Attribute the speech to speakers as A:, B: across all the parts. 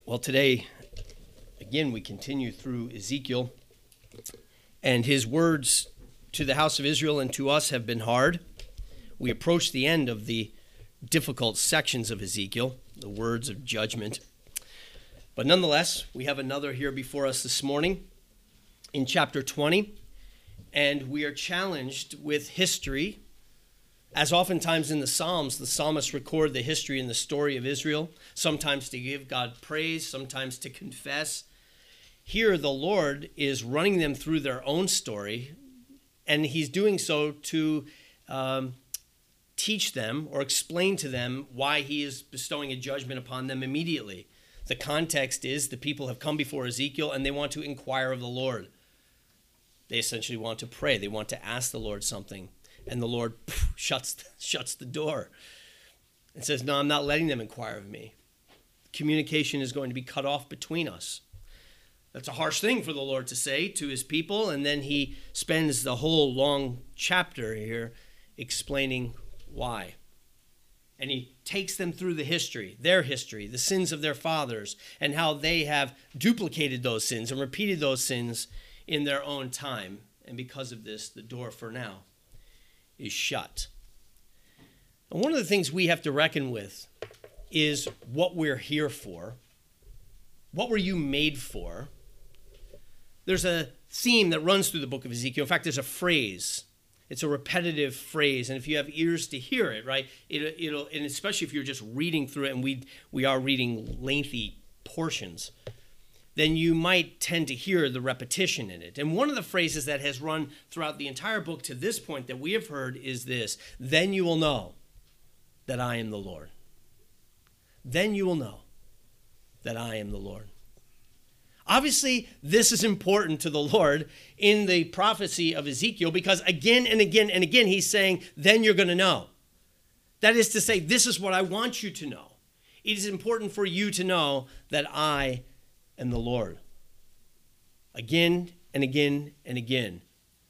A: Well, today, again, we continue through Ezekiel, and his words to the house of Israel and to us have been hard. We approach the end of the difficult sections of Ezekiel, the words of judgment. But nonetheless, we have another here before us this morning in chapter 20, and we are challenged with history. As oftentimes in the Psalms, the psalmists record the history and the story of Israel, sometimes to give God praise, sometimes to confess. Here, the Lord is running them through their own story, and he's doing so to teach them or explain to them why he is bestowing a judgment upon them immediately. The context is the people have come before Ezekiel, and they want to inquire of the Lord. They essentially want to pray. They want to ask the Lord something. And the Lord shuts the door and says, no, I'm not letting them inquire of me. Communication is going to be cut off between us. That's a harsh thing for the Lord to say to his people. And then he spends the whole long chapter here explaining why. And he takes them through the history, the sins of their fathers, and how they have duplicated those sins and repeated those sins in their own time. And because of this, the door for now is shut. And one of the things we have to reckon with is what we're here for. What were you made for? There's a theme that runs through the book of Ezekiel. In fact, there's a phrase. It's a repetitive phrase, and if you have ears to hear it, right, it'll and especially if you're just reading through it, and we are reading lengthy portions, then you might tend to hear the repetition in it. And one of the phrases that has run throughout the entire book to this point that we have heard is this: then you will know that I am the Lord. Then you will know that I am the Lord. Obviously, this is important to the Lord in the prophecy of Ezekiel, because again and again and again, he's saying, then you're going to know. That is to say, this is what I want you to know. It is important for you to know that I am the Lord. Again and again and again.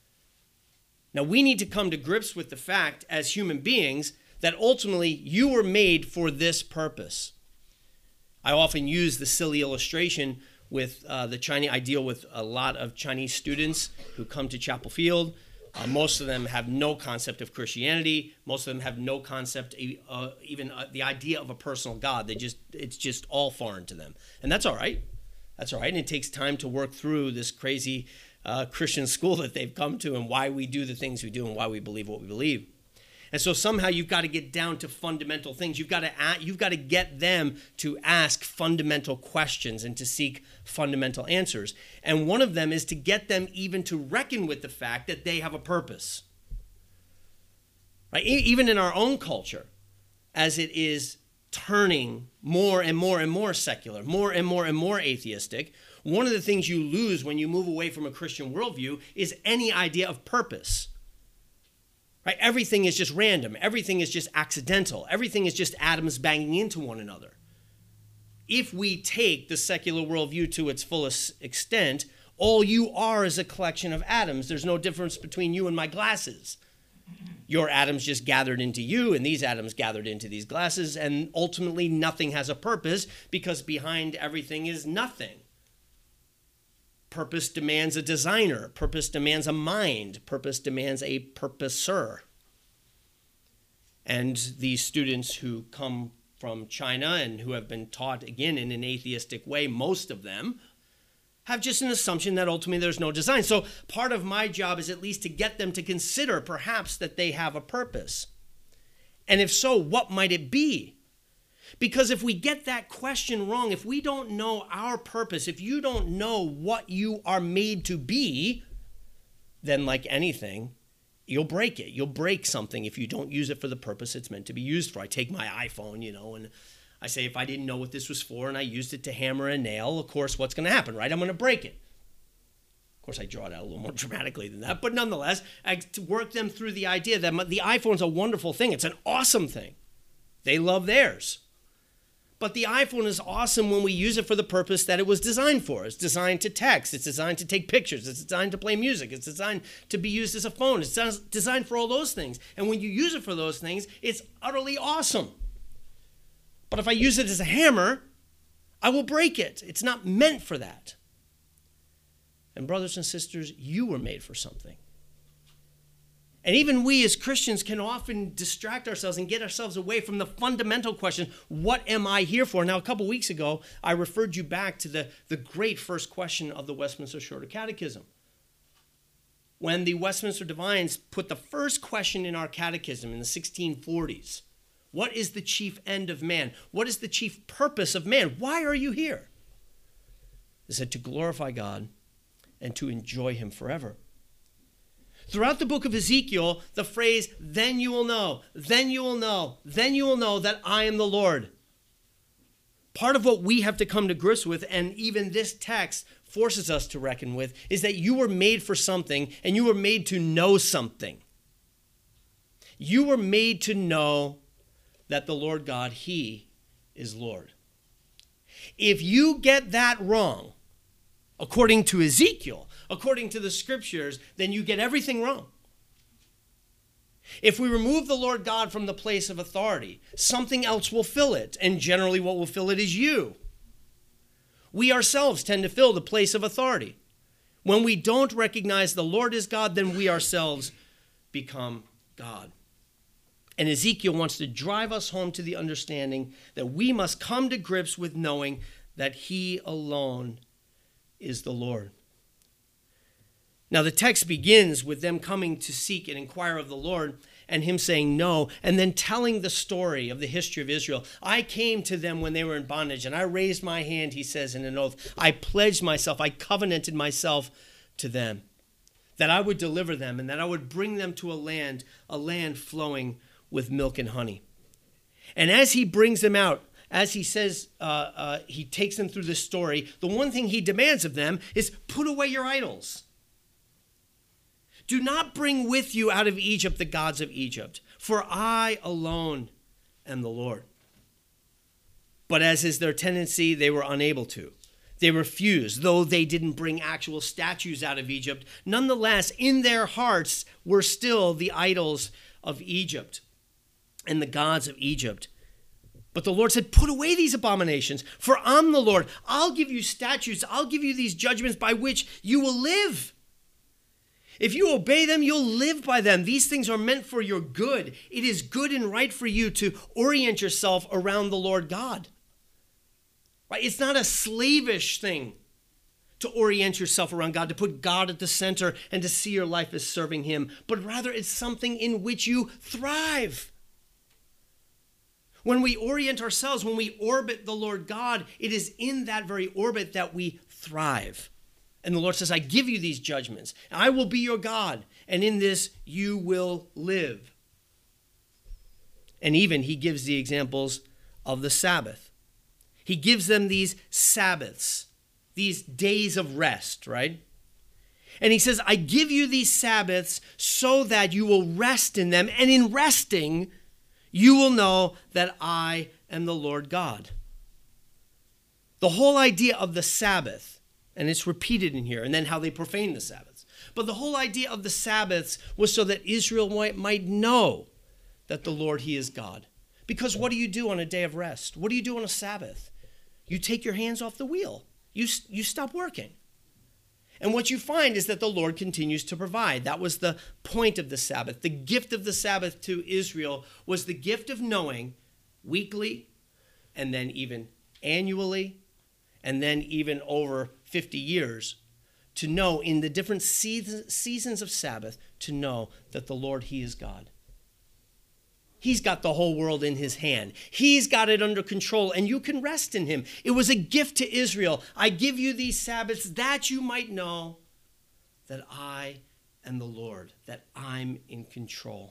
A: Now, we need to come to grips with the fact as human beings that ultimately you were made for this purpose. I often use the silly illustration with the Chinese. I deal with a lot of Chinese students who come to Chapel Field. Most of them have no concept of Christianity. Most of them have no concept, even the idea of a personal God. It's just all foreign to them. And that's all right. That's all right. And it takes time to work through this crazy Christian school that they've come to and why we do the things we do and why we believe what we believe. And so somehow you've got to get down to fundamental things. You've got to get them to ask fundamental questions and to seek fundamental answers. And one of them is to get them even to reckon with the fact that they have a purpose. Right? Even in our own culture, as it is turning more and more and more secular, more and more atheistic, one of the things you lose when you move away from a Christian worldview is any idea of purpose. Right? Everything is just random. Everything is just accidental. Everything is just atoms banging into one another. If we take the secular worldview to its fullest extent, all you are is a collection of atoms. There's no difference between you and my glasses. Your atoms just gathered into you, and these atoms gathered into these glasses, and ultimately nothing has a purpose because behind everything is nothing. Purpose demands a designer. Purpose demands a mind. Purpose demands a purposer. And these students who come from China and who have been taught, again, in an atheistic way, most of them have just an assumption that ultimately there's no design. So part of my job is at least to get them to consider perhaps that they have a purpose. And if so, what might it be? Because if we get that question wrong, if we don't know our purpose, if you don't know what you are made to be, then like anything, you'll break it. You'll break something if you don't use it for the purpose it's meant to be used for. I take my iPhone, and I say if I didn't know what this was for and I used it to hammer a nail, of course, what's going to happen, right? I'm going to break it. Of course, I draw it out a little more dramatically than that, but nonetheless, I work them through the idea that the iPhone's a wonderful thing. It's an awesome thing. They love theirs. But the iPhone is awesome when we use it for the purpose that it was designed for. It's designed to text. It's designed to take pictures. It's designed to play music. It's designed to be used as a phone. It's designed for all those things. And when you use it for those things, it's utterly awesome. But if I use it as a hammer, I will break it. It's not meant for that. And brothers and sisters, you were made for something. And even we as Christians can often distract ourselves and get ourselves away from the fundamental question, what am I here for? Now, a couple weeks ago, I referred you back to the great first question of the Westminster Shorter Catechism. When the Westminster Divines put the first question in our catechism in the 1640s, what is the chief end of man? What is the chief purpose of man? Why are you here? They said to glorify God and to enjoy him forever. Throughout the book of Ezekiel, the phrase, then you will know, then you will know, then you will know that I am the Lord. Part of what we have to come to grips with, and even this text forces us to reckon with, is that you were made for something, and you were made to know something. You were made to know that the Lord God, he is Lord. If you get that wrong, according to Ezekiel, according to the scriptures, then you get everything wrong. If we remove the Lord God from the place of authority, something else will fill it, and generally what will fill it is you. We ourselves tend to fill the place of authority. When we don't recognize the Lord as God, then we ourselves become God. And Ezekiel wants to drive us home to the understanding that we must come to grips with knowing that he alone is the Lord. Now, the text begins with them coming to seek and inquire of the Lord and him saying no, and then telling the story of the history of Israel. I came to them when they were in bondage, and I raised my hand, he says in an oath. I pledged myself, I covenanted myself to them, that I would deliver them and that I would bring them to a land flowing with milk and honey. And as he brings them out, as he says, he takes them through this story, the one thing he demands of them is put away your idols. Do not bring with you out of Egypt the gods of Egypt, for I alone am the Lord. But as is their tendency, they were unable to. They refused, though they didn't bring actual statues out of Egypt. Nonetheless, in their hearts were still the idols of Egypt and the gods of Egypt. But the Lord said, put away these abominations, for I'm the Lord. I'll give you statutes. I'll give you these judgments by which you will live. If you obey them, you'll live by them. These things are meant for your good. It is good and right for you to orient yourself around the Lord God. Right? It's not a slavish thing to orient yourself around God, to put God at the center and to see your life as serving him, but rather it's something in which you thrive. When we orient ourselves, when we orbit the Lord God, it is in that very orbit that we thrive. And the Lord says, I give you these judgments. I will be your God, and in this you will live. And even he gives the examples of the Sabbath. He gives them these Sabbaths, these days of rest, right? And he says, I give you these Sabbaths so that you will rest in them, and in resting, you will know that I am the Lord God. The whole idea of the Sabbath, and it's repeated in here, and then how they profane the Sabbaths. But the whole idea of the Sabbaths was so that Israel might know that the Lord, he is God. Because what do you do on a day of rest? What do you do on a Sabbath? You take your hands off the wheel. You stop working. And what you find is that the Lord continues to provide. That was the point of the Sabbath. The gift of the Sabbath to Israel was the gift of knowing weekly, and then even annually, and then even over 50 years, to know in the different seasons of Sabbath, to know that the Lord, he is God. He's got the whole world in his hand. He's got it under control, and you can rest in him. It was a gift to Israel. I give you these Sabbaths that you might know that I am the Lord, that I'm in control.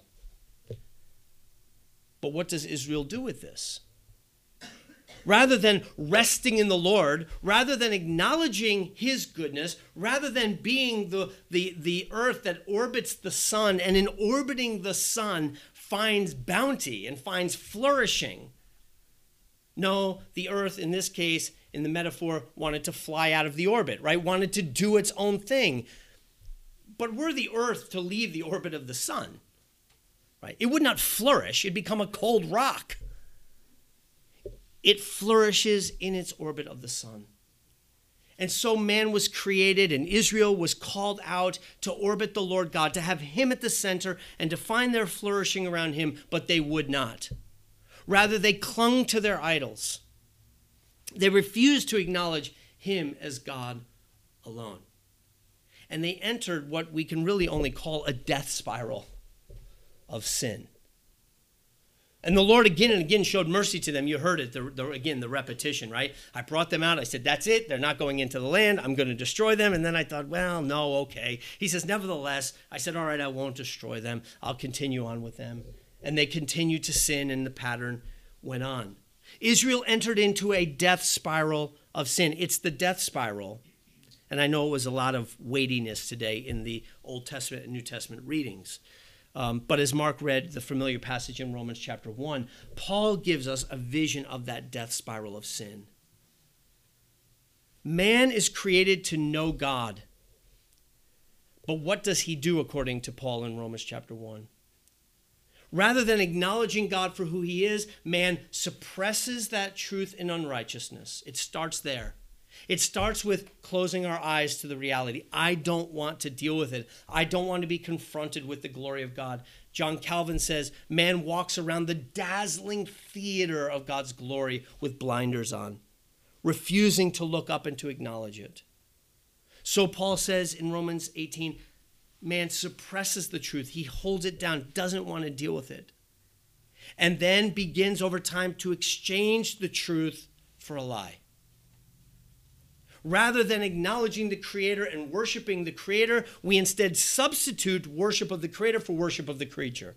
A: But what does Israel do with this? Rather than resting in the Lord, rather than acknowledging his goodness, rather than being the earth that orbits the sun, and in orbiting the sun finds bounty and finds flourishing. No, the earth in this case, in the metaphor, wanted to fly out of the orbit, right? Wanted to do its own thing. But were the earth to leave the orbit of the sun, right? It would not flourish. It'd become a cold rock. it flourishes in its orbit of the sun. And so man was created and Israel was called out to orbit the Lord God, to have him at the center and to find their flourishing around him, but they would not. Rather, they clung to their idols. They refused to acknowledge him as God alone. And they entered what we can really only call a death spiral of sin. And the Lord again and again showed mercy to them. You heard it, the repetition, right? I brought them out. I said, that's it. They're not going into the land. I'm going to destroy them. And then I thought, well, no, okay. He says, nevertheless, I said, all right, I won't destroy them. I'll continue on with them. And they continued to sin, and the pattern went on. Israel entered into a death spiral of sin. It's the death spiral. And I know it was a lot of weightiness today in the Old Testament and New Testament readings. But as Mark read the familiar passage in Romans chapter 1, Paul gives us a vision of that death spiral of sin. Man is created to know God. But what does he do according to Paul in Romans chapter 1? Rather than acknowledging God for who he is, man suppresses that truth in unrighteousness. It starts there. It starts with closing our eyes to the reality. I don't want to deal with it. I don't want to be confronted with the glory of God. John Calvin says, man walks around the dazzling theater of God's glory with blinders on, refusing to look up and to acknowledge it. So Paul says in Romans 18, man suppresses the truth. He holds it down, doesn't want to deal with it, and then begins over time to exchange the truth for a lie. Rather than acknowledging the Creator and worshiping the Creator, we instead substitute worship of the Creator for worship of the creature.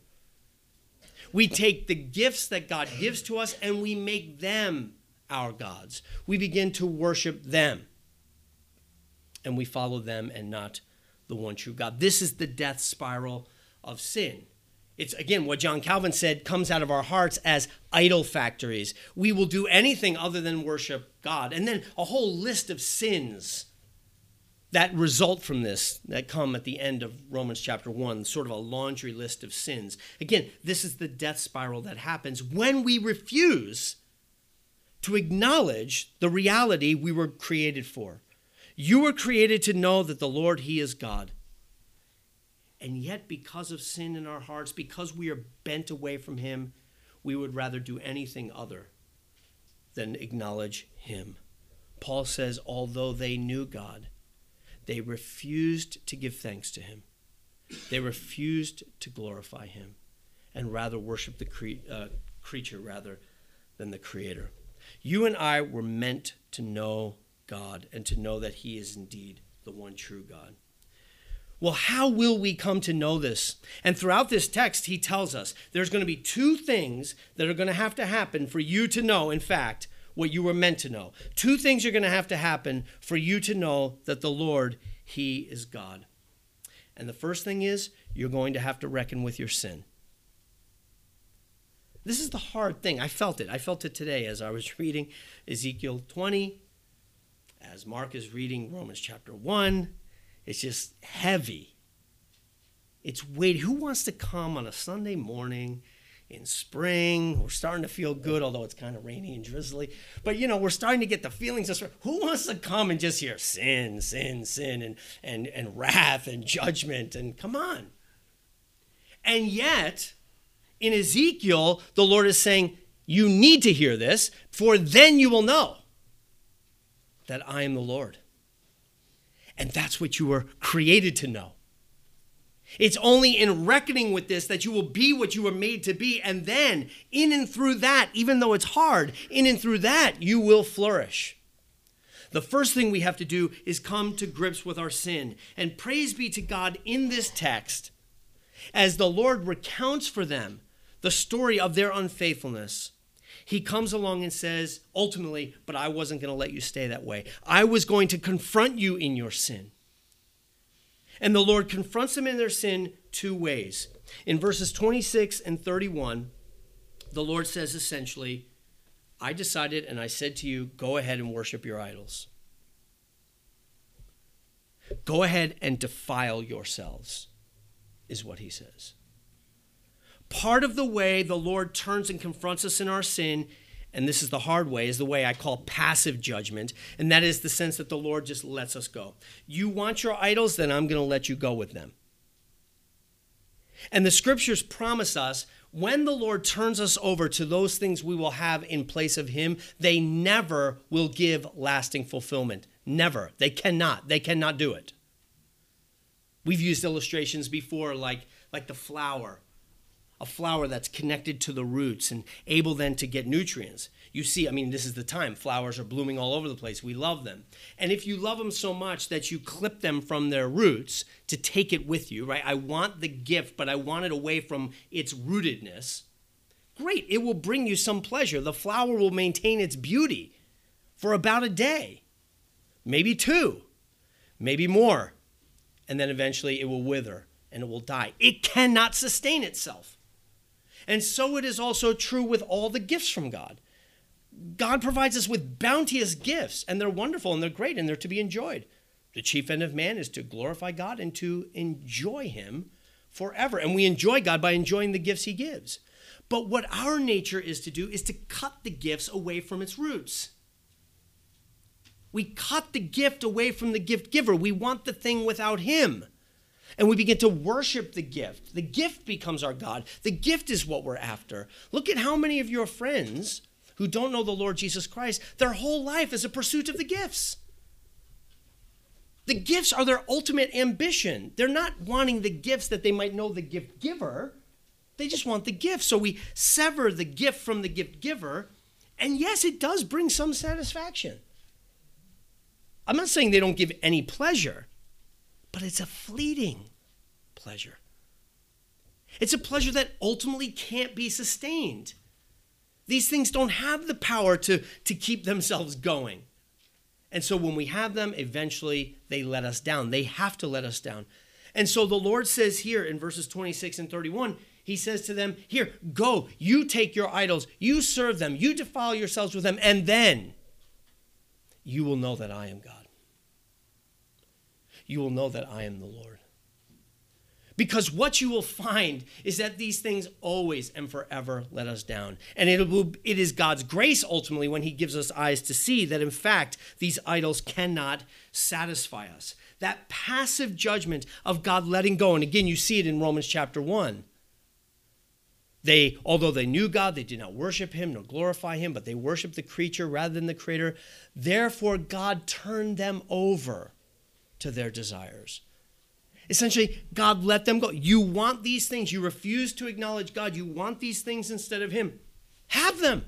A: We take the gifts that God gives to us and we make them our gods. We begin to worship them. And we follow them and not the one true God. This is the death spiral of sin. It's, again, what John Calvin said comes out of our hearts as idol factories. We will do anything other than worship God. And then a whole list of sins that result from this, that come at the end of Romans chapter 1, sort of a laundry list of sins. Again, this is the death spiral that happens when we refuse to acknowledge the reality we were created for. You were created to know that the Lord, he is God. And yet, because of sin in our hearts, because we are bent away from him, we would rather do anything other than acknowledge him. Paul says, although they knew God, they refused to give thanks to him. They refused to glorify him and rather worship the creature rather than the Creator. You and I were meant to know God and to know that he is indeed the one true God. Well, how will we come to know this? And throughout this text, he tells us there's going to be two things that are going to have to happen for you to know, in fact, what you were meant to know. Two things are going to have to happen for you to know that the Lord, he is God. And the first thing is you're going to have to reckon with your sin. This is the hard thing. I felt it. I felt it today as I was reading Ezekiel 20, as Mark is reading Romans chapter 1. It's just heavy. It's weighty. Who wants to come on a Sunday morning in spring? We're starting to feel good, although it's kind of rainy and drizzly. But, we're starting to get the feelings of spring. Who wants to come and just hear sin, sin, sin, and wrath and judgment? And come on. And yet, in Ezekiel, the Lord is saying, you need to hear this, for then you will know that I am the Lord. And that's what you were created to know. It's only in reckoning with this that you will be what you were made to be. And then, in and through that, even though it's hard, in and through that, you will flourish. The first thing we have to do is come to grips with our sin. And praise be to God in this text, as the Lord recounts for them the story of their unfaithfulness. He comes along and says, ultimately, but I wasn't going to let you stay that way. I was going to confront you in your sin. And the Lord confronts them in their sin two ways. In verses 26 and 31, the Lord says essentially, I decided and I said to you, go ahead and worship your idols. Go ahead and defile yourselves, is what he says. Part of the way the Lord turns and confronts us in our sin and this is the hard way, is the way I call passive judgment, and that is the sense that the Lord just lets us go. You want your idols, then I'm going to let you go with them. And the scriptures promise us when the Lord turns us over to those things we will have in place of him, they never will give lasting fulfillment. Never. They cannot. They cannot do it. We've used illustrations before like the flower. A flower that's connected to the roots and able then to get nutrients. You see, this is the time. Flowers are blooming all over the place. We love them. And if you love them so much that you clip them from their roots to take it with you, right? I want the gift, but I want it away from its rootedness. Great. It will bring you some pleasure. The flower will maintain its beauty for about a day, maybe 2, maybe more. And then eventually it will wither and it will die. It cannot sustain itself. And so it is also true with all the gifts from God. God provides us with bounteous gifts, and they're wonderful, and they're great, and they're to be enjoyed. The chief end of man is to glorify God and to enjoy him forever. And we enjoy God by enjoying the gifts he gives. But what our nature is to do is to cut the gifts away from its roots. We cut the gift away from the gift giver. We want the thing without him. And we begin to worship the gift. The gift becomes our God. The gift is what we're after. Look at how many of your friends who don't know the Lord Jesus Christ, their whole life is a pursuit of the gifts. The gifts are their ultimate ambition. They're not wanting the gifts that they might know the gift giver. They just want the gift. So we sever the gift from the gift giver. And yes, it does bring some satisfaction. I'm not saying they don't give any pleasure. But it's a fleeting pleasure. It's a pleasure that ultimately can't be sustained. These things don't have the power to keep themselves going. And so when we have them, eventually they let us down. They have to let us down. And so the Lord says here in verses 26 and 31, he says to them, here, go, you take your idols, you serve them, you defile yourselves with them, and then you will know that I am God. You will know that I am the Lord. Because what you will find is that these things always and forever let us down. And it is God's grace ultimately when he gives us eyes to see that in fact these idols cannot satisfy us. That passive judgment of God letting go. And again, you see it in Romans chapter 1. Although they knew God, they did not worship him nor glorify him, but they worshiped the creature rather than the creator. Therefore, God turned them over to their desires. Essentially, God let them go. You want these things. You refuse to acknowledge God. You want these things instead of him. Have them.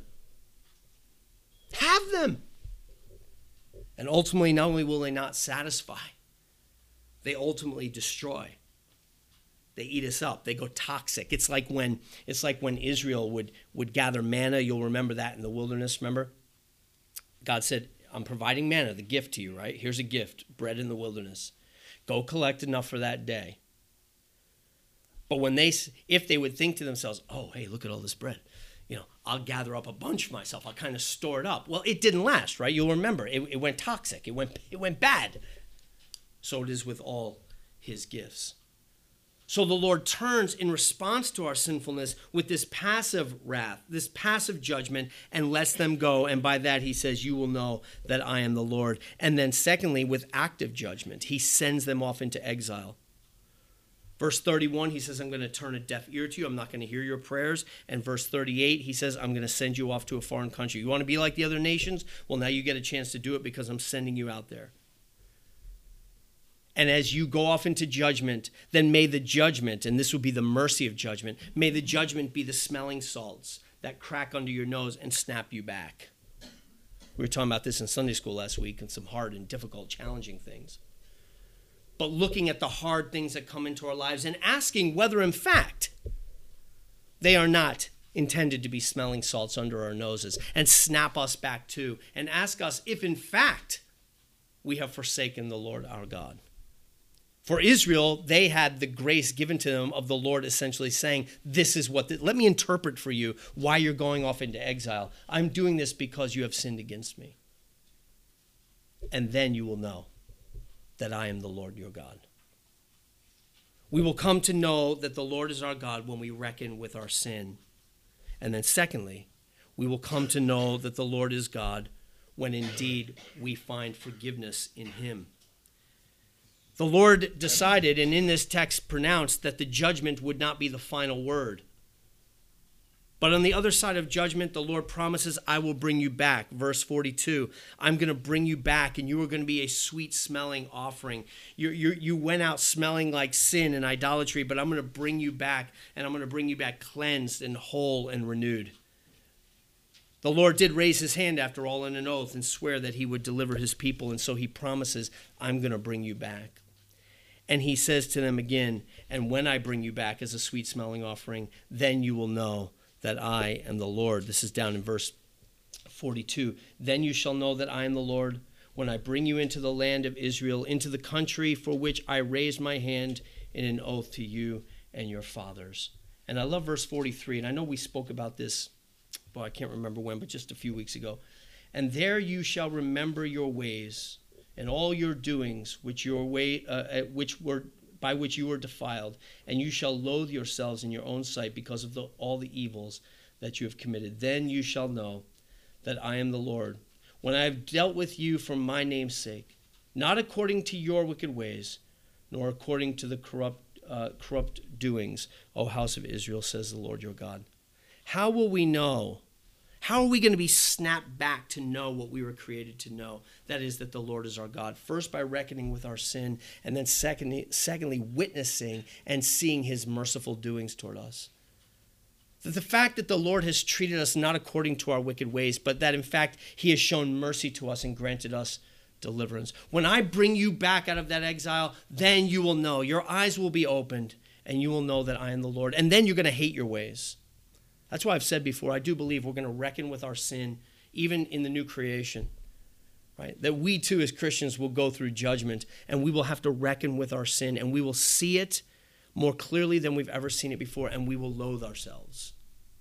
A: Have them. And ultimately, not only will they not satisfy, they ultimately destroy. They eat us up. They go toxic. It's like when Israel would gather manna. You'll remember that in the wilderness, remember? God said, I'm providing manna, the gift to you, right? Here's a gift, bread in the wilderness. Go collect enough for that day. But if they would think to themselves, oh, hey, look at all this bread. I'll gather up a bunch for myself. I'll kind of store it up. Well, it didn't last, right? You'll remember. It went toxic. It went bad. So it is with all his gifts. So the Lord turns in response to our sinfulness with this passive wrath, this passive judgment, and lets them go. And by that, he says, you will know that I am the Lord. And then secondly, with active judgment, he sends them off into exile. Verse 31, he says, I'm going to turn a deaf ear to you. I'm not going to hear your prayers. And verse 38, he says, I'm going to send you off to a foreign country. You want to be like the other nations? Well, now you get a chance to do it because I'm sending you out there. And as you go off into judgment, then may the judgment, and this would be the mercy of judgment, may the judgment be the smelling salts that crack under your nose and snap you back. We were talking about this in Sunday school last week and some hard and difficult, challenging things. But looking at the hard things that come into our lives and asking whether, in fact, they are not intended to be smelling salts under our noses and snap us back too, and ask us if, in fact, we have forsaken the Lord our God. For Israel, they had the grace given to them of the Lord essentially saying, this is let me interpret for you why you're going off into exile. I'm doing this because you have sinned against me. And then you will know that I am the Lord your God. We will come to know that the Lord is our God when we reckon with our sin. And then secondly, we will come to know that the Lord is God when indeed we find forgiveness in him. The Lord decided, and in this text pronounced, that the judgment would not be the final word. But on the other side of judgment, the Lord promises, I will bring you back. Verse 42, I'm going to bring you back, and you are going to be a sweet-smelling offering. You went out smelling like sin and idolatry, but I'm going to bring you back, and I'm going to bring you back cleansed and whole and renewed. The Lord did raise his hand, after all, in an oath and swear that he would deliver his people, and so he promises, I'm going to bring you back. And he says to them again, and when I bring you back as a sweet-smelling offering, then you will know that I am the Lord. This is down in verse 42. Then you shall know that I am the Lord when I bring you into the land of Israel, into the country for which I raised my hand in an oath to you and your fathers. And I love verse 43, and I know we spoke about this, well, I can't remember when, but just a few weeks ago. And there you shall remember your ways and all your doings, by which you were defiled, and you shall loathe yourselves in your own sight because of all the evils that you have committed. Then you shall know that I am the Lord, when I have dealt with you for my name's sake, not according to your wicked ways, nor according to the corrupt doings, O house of Israel, says the Lord your God. How will we know? How are we going to be snapped back to know what we were created to know? That is, that the Lord is our God. First, by reckoning with our sin, and then secondly, witnessing and seeing his merciful doings toward us. That the fact that the Lord has treated us not according to our wicked ways, but that in fact he has shown mercy to us and granted us deliverance. When I bring you back out of that exile, then you will know. Your eyes will be opened, and you will know that I am the Lord. And then you're going to hate your ways. That's why I've said before, I do believe we're going to reckon with our sin, even in the new creation, right? That we too as Christians will go through judgment, and we will have to reckon with our sin, and we will see it more clearly than we've ever seen it before, and we will loathe ourselves.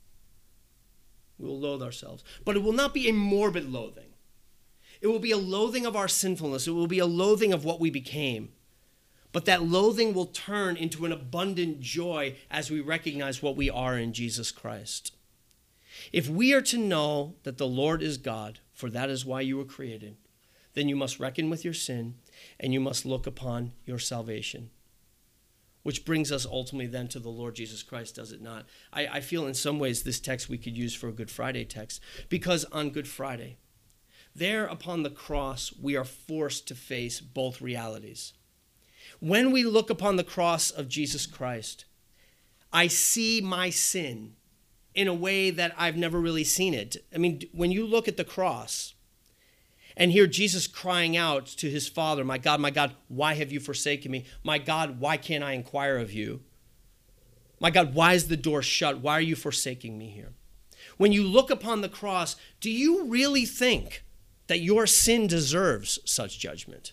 A: We will loathe ourselves. But it will not be a morbid loathing. It will be a loathing of our sinfulness. It will be a loathing of what we became. But that loathing will turn into an abundant joy as we recognize what we are in Jesus Christ. If we are to know that the Lord is God, for that is why you were created, then you must reckon with your sin and you must look upon your salvation. Which brings us ultimately then to the Lord Jesus Christ, does it not? I feel in some ways this text we could use for a Good Friday text, because on Good Friday, there upon the cross, we are forced to face both realities. When we look upon the cross of Jesus Christ, I see my sin in a way that I've never really seen it. I mean, when you look at the cross and hear Jesus crying out to his Father, my God, why have you forsaken me? My God, why can't I inquire of you? My God, why is the door shut? Why are you forsaking me here? When you look upon the cross, do you really think that your sin deserves such judgment?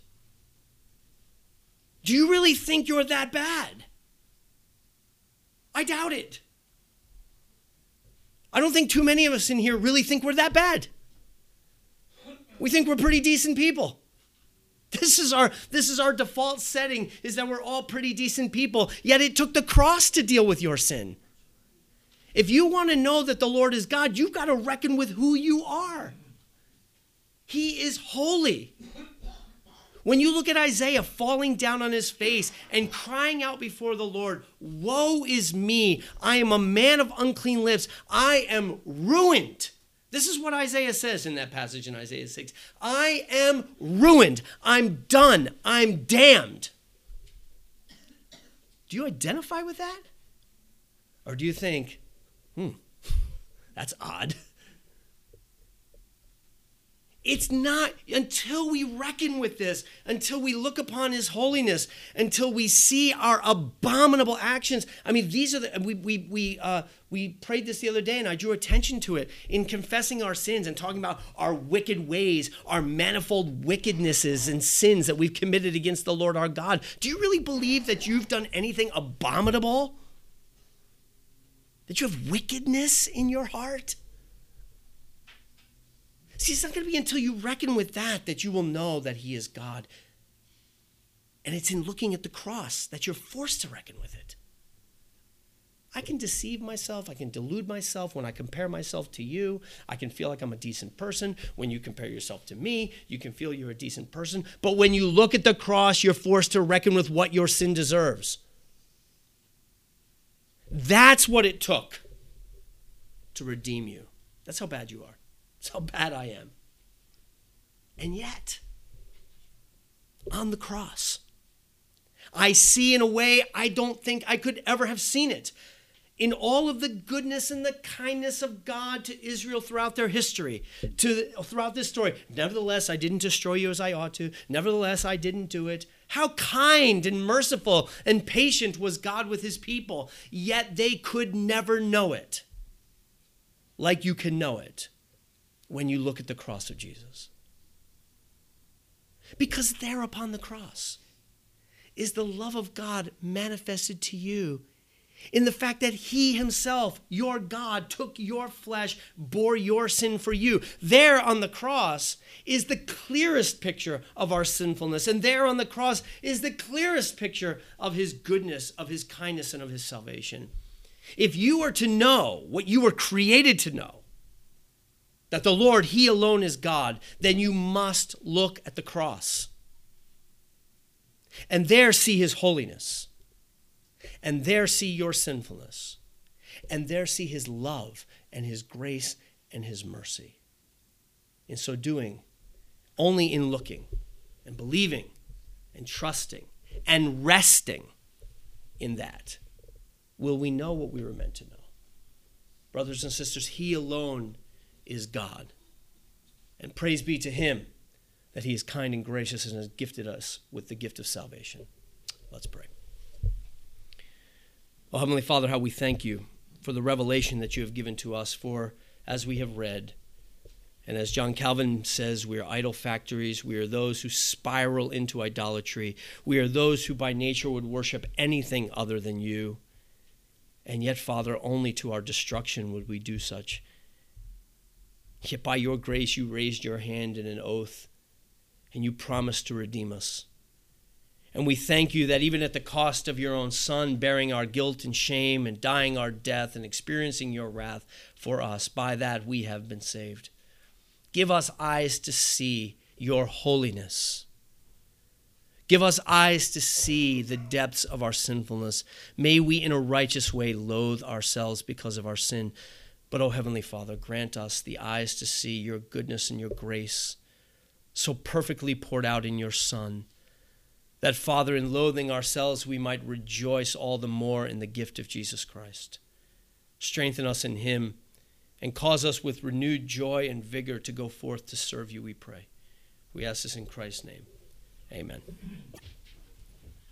A: Do you really think you're that bad? I doubt it. I don't think too many of us in here really think we're that bad. We think we're pretty decent people. This is our default setting, is that we're all pretty decent people, yet it took the cross to deal with your sin. If you want to know that the Lord is God, you've got to reckon with who you are. He is holy. When you look at Isaiah falling down on his face and crying out before the Lord, woe is me, I am a man of unclean lips, I am ruined. This is what Isaiah says in that passage in Isaiah 6. I am ruined, I'm done, I'm damned. Do you identify with that? Or do you think, that's odd? It's not until we reckon with this, until we look upon his holiness, until we see our abominable actions. I mean, these are we prayed this the other day, and I drew attention to it in confessing our sins and talking about our wicked ways, our manifold wickednesses and sins that we've committed against the Lord our God. Do you really believe that you've done anything abominable? That you have wickedness in your heart? See, it's not going to be until you reckon with that you will know that he is God. And it's in looking at the cross that you're forced to reckon with it. I can deceive myself. I can delude myself when I compare myself to you. I can feel like I'm a decent person. When you compare yourself to me, you can feel you're a decent person. But when you look at the cross, you're forced to reckon with what your sin deserves. That's what it took to redeem you. That's how bad you are. That's how bad I am. And yet, on the cross, I see in a way I don't think I could ever have seen it. In all of the goodness and the kindness of God to Israel throughout their history, throughout this story. Nevertheless, I didn't destroy you as I ought to. Nevertheless, I didn't do it. How kind and merciful and patient was God with his people, yet they could never know it like you can know it when you look at the cross of Jesus. Because there upon the cross is the love of God manifested to you in the fact that he himself, your God, took your flesh, bore your sin for you. There on the cross is the clearest picture of our sinfulness. And there on the cross is the clearest picture of his goodness, of his kindness, and of his salvation. If you are to know what you were created to know, that the Lord, he alone is God, then you must look at the cross. And there see his holiness. And there see your sinfulness. And there see his love and his grace and his mercy. In so doing, only in looking and believing and trusting and resting in that will we know what we were meant to know. Brothers and sisters, he alone is God. And praise be to him that he is kind and gracious and has gifted us with the gift of salvation. Let's pray. Oh, Heavenly Father, how we thank you for the revelation that you have given to us, for as we have read, and as John Calvin says, we are idol factories. We are those who spiral into idolatry. We are those who by nature would worship anything other than you. And yet, Father, only to our destruction would we do such. Yet by your grace you raised your hand in an oath, and you promised to redeem us. And we thank you that even at the cost of your own Son, bearing our guilt and shame and dying our death and experiencing your wrath for us, by that we have been saved. Give us eyes to see your holiness. Give us eyes to see the depths of our sinfulness. May we in a righteous way loathe ourselves because of our sin. But, O Heavenly Father, grant us the eyes to see your goodness and your grace so perfectly poured out in your Son, that, Father, in loathing ourselves, we might rejoice all the more in the gift of Jesus Christ. Strengthen us in him and cause us with renewed joy and vigor to go forth to serve you, we pray. We ask this in Christ's name. Amen.